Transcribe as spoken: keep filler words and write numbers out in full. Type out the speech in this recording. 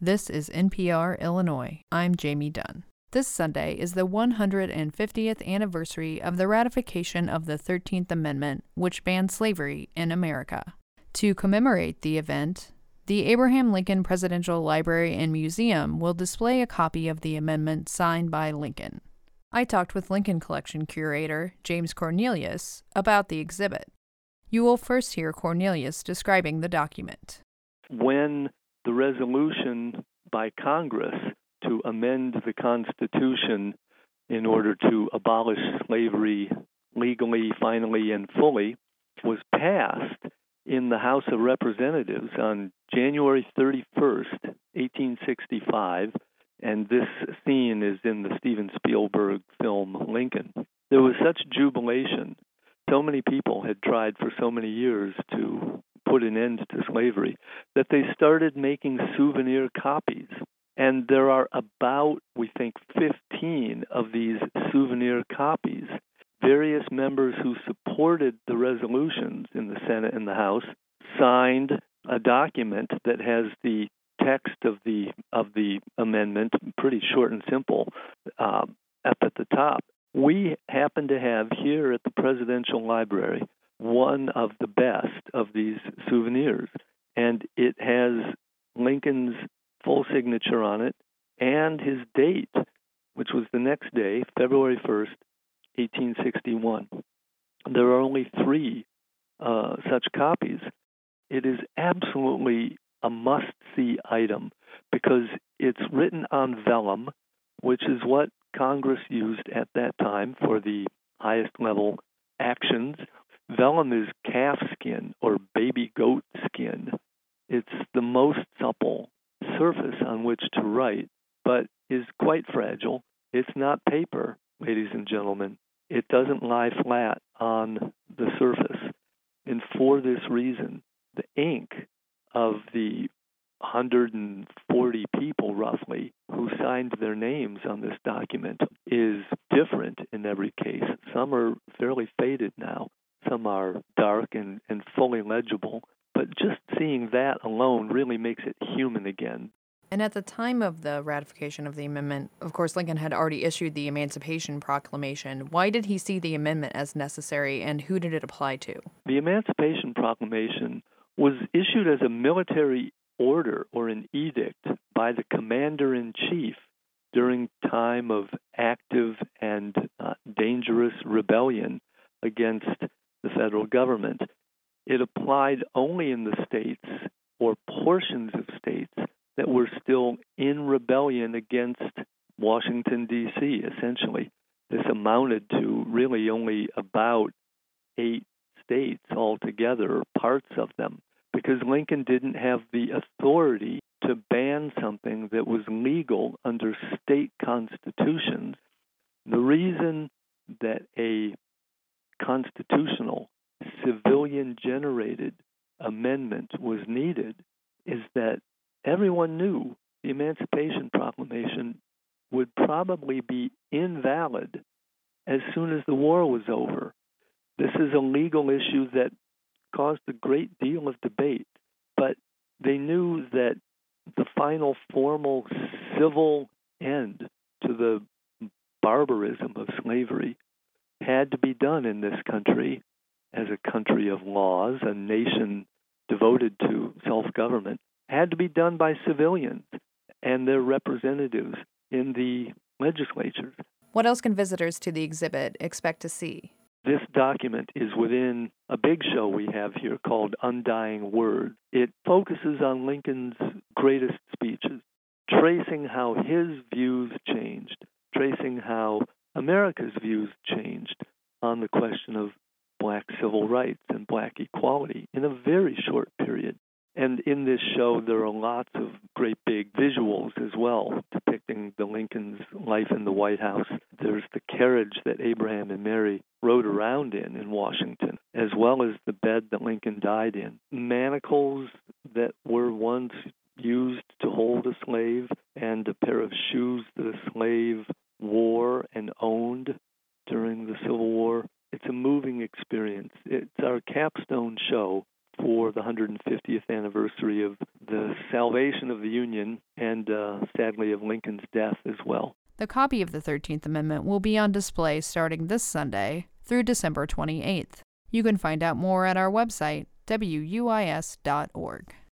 This is N P R Illinois. I'm Jamie Dunn. This Sunday is the one hundred fiftieth anniversary of the ratification of the thirteenth Amendment, which banned slavery in America. To commemorate the event, the Abraham Lincoln Presidential Library and Museum will display a copy of the amendment signed by Lincoln. I talked with Lincoln Collection curator James Cornelius about the exhibit. You will first hear Cornelius describing the document. When the resolution by Congress to amend the Constitution in order to abolish slavery legally, finally, and fully was passed in the House of Representatives on January thirty-first, eighteen sixty-five, and this scene is in the Steven Spielberg film Lincoln. There was such jubilation. So many people had tried for so many years to put an end to slavery that they started making souvenir copies. And there are about, we think, fifteen of these souvenir copies. Various members who supported the resolutions in the Senate and the House signed a document that has the text of the of the amendment, pretty short and simple, uh, up at the top. We happen to have here at the Presidential Library one of the best of these souvenirs, and it has Lincoln's full signature on it and his date, which was the next day, February first, eighteen sixty-one. There are only three uh, such copies. It is absolutely a must-see item because it's written on vellum, which is what Congress used at that time for the highest level actions. Vellum is calf skin or baby goat skin. It's the most supple surface on which to write, but is quite fragile. It's not paper, ladies and gentlemen. It doesn't lie flat on the surface. And for this reason, the ink of the one hundred forty people, roughly, who signed their names on this document is different in every case. Some are fairly faded now. Some are dark and, and fully legible. But just seeing that alone really makes it human again. And at the time of the ratification of the amendment, of course, Lincoln had already issued the Emancipation Proclamation. Why did he see the amendment as necessary, and who did it apply to? The Emancipation Proclamation was issued as a military order or an edict by the commander-in-chief during time of active and uh, dangerous rebellion against the federal government. It applied only in the states or portions of states that were still in rebellion against Washington, D C, essentially. This amounted to really only about eight states altogether, or parts of them, because Lincoln didn't have the authority to ban something that was legal under state constitutions. The reason that a constitutional, civilian-generated amendment was needed is that everyone knew the Emancipation Proclamation would probably be invalid as soon as the war was over. This is a legal issue that caused a great deal of debate, but they knew that the final formal civil end to the barbarism of slavery had to be done in this country as a country of laws, a nation devoted to self-government, had to be done by civilians and their representatives in the legislatures. What else can visitors to the exhibit expect to see? This document is within a big show we have here called Undying Words. It focuses on Lincoln's greatest speeches, tracing how his views changed, tracing how America's views changed on the question of black civil rights and black equality in a very short period. And in this show, there are lots of great big visuals as well, depicting the Lincoln's life in the White House. There's the carriage that Abraham and Mary rode around in in Washington, as well as the bed that Lincoln died in. Manacles that were once used to hold a slave, and a pair of shoes that a slave wore and owned during the Civil War. It's a moving experience. It's our capstone show for the one hundred fiftieth anniversary of the salvation of the Union and, uh, sadly, of Lincoln's death as well. The copy of the thirteenth Amendment will be on display starting this Sunday through December twenty-eighth. You can find out more at our website, W U I S dot org.